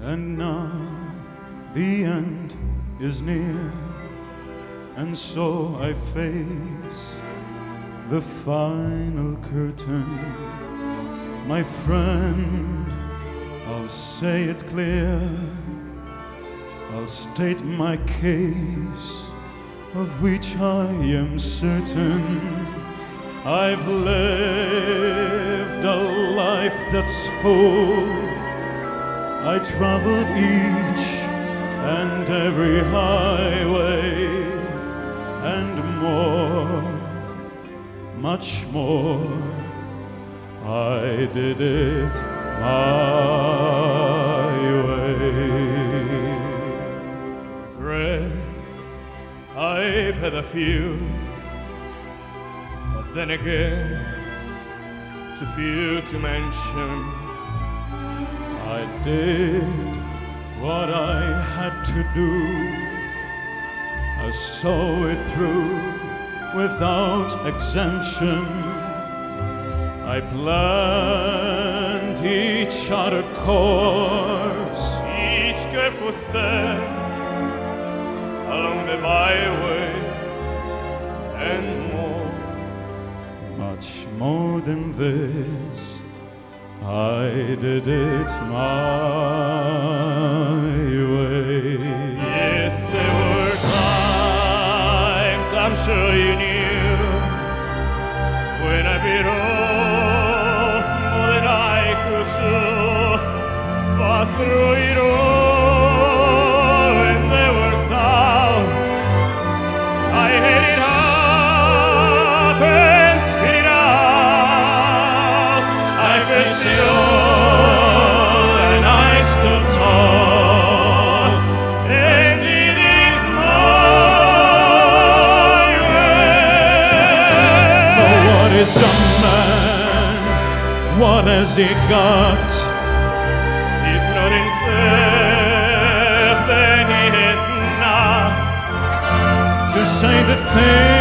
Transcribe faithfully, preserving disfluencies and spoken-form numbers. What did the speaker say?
And now the end is near, and so I face the final curtain. My friend, I'll say it clear, I'll state my case, of which I am certain. I've lived a life that's full. I traveled each and every highway, and more, much more. I did it my way. Regret, I've had a few, but then again, too few to mention. I did what I had to do. I saw it through without exemption. I planned each other course, Each careful step along the byway, and more, much more than this. I did it my way. Yes, there were times, I'm sure you knew, when I bit off more than I could chew. But through it all, when there was doubt, I had it up and spit it out. I faced it all, and I stood tall, and did it my way. For what is a man? What has he got? If not himself, then he is not. To say the thing